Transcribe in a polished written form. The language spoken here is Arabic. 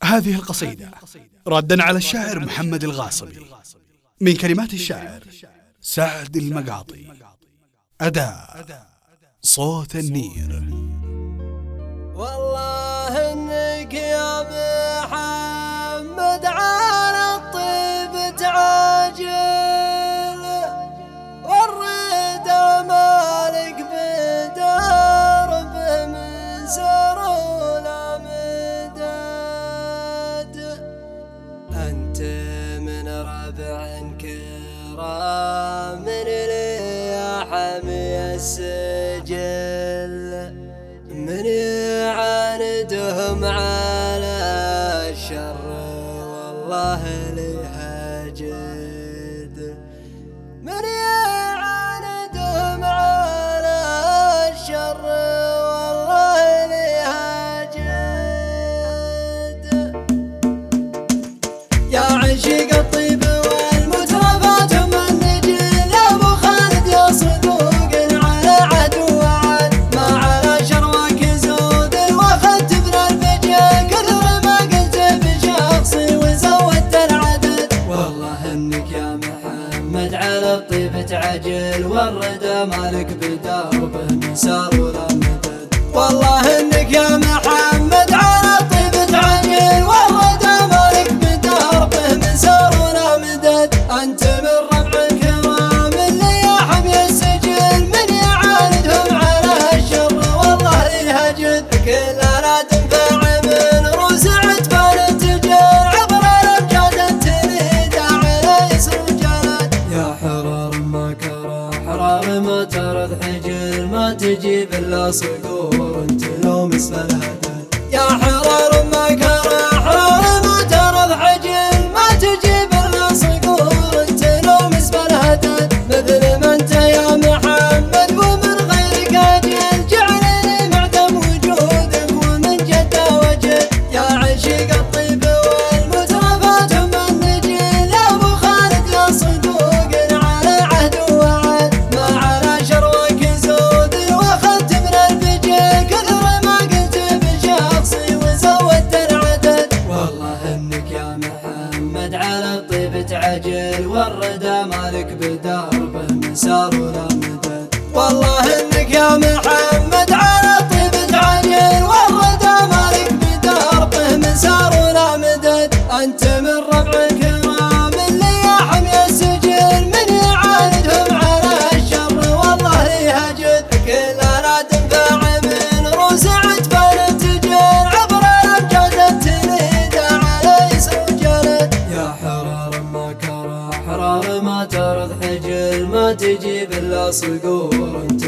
هذه القصيدة ردا على الشاعر محمد الغاصبي، من كلمات الشاعر سعد المقاطي، أداء صوت النير. والله إنك يا محمد على الطيب تعاجل، والرضا مالك بدرب من سرون مداد. أنت من ربع كرام لي حمي السجل، من يعاندهم على الشر والله لها جد، من يعاندهم على الشر والله لها جد. يا عشيق الطيب والمترفات من نجيل، يا ابو خالد يا صدوق على عدو وعد، ما على شروك زود واخذت من الفجر، كثر ما قلت بشخصي وزودت العدد. والله انك يا محمد على الطيب تعجل، والردى مالك بدربه من سار ولا مدد. والله انك يا محمد على الطيب تعجل، والردى مالك بدربه من سار ولا مدد. انت من ربع الكرام اللي يا حمي السجل، من يعاندهم على الشر والله لها جد. كلنا تنفع من روس عتبان التجل، عبر الامجاد تريد على يسر وجلد. يا حرار ما كره حرار ما ترد حجل، ما تجيب الا صقور انت لو مثل الهدد. يا حرار ما كره حرار ما ترد حجل، ما تجيب الا صقور انت لو مثل الهدد. مثل ما انت يا محمد ومن غيرك اجل، جعلني معدم وجودك ومن جد وجد. يا عشيق الطيب والمترفات من نجيل، يا ابو خالد يا صدوق على عهد ووعد، ما على شروك زود واخذت من الفجر، كثر ما قلت بشخصي وزودت العدد. والله انك يا محمد على الطيب تعجل، والردى مالك بدربه من سار ولا مدد. والله انك يا محمد على الطيب تعجل، والردى مالك بدربه من سار ولا مدد. انت من ربع الكرام اللي يا حمي السجل، من يعاندهم على الشر والله لها جد. كلنا تنفع من روس عتبان التجل، عبر الامجاد تريد على يسر وجلد. يا حرار ما كره حرار ما ترد حجل، ما تجيب الا صقور